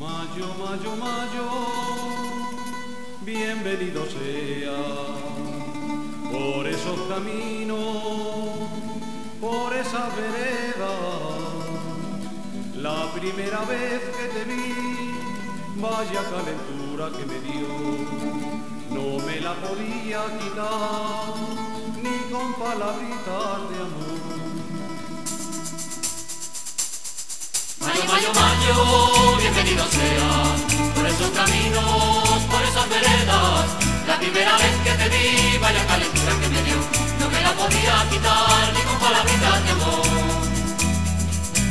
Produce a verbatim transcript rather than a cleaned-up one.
Mayo, mayo, mayo, bienvenido sea por esos caminos, por esa vereda. La primera vez que te vi, vaya calentura que me dio, no me la podía quitar ni con palabritas de amor. Mayo, mayo, mayo, bienvenido sea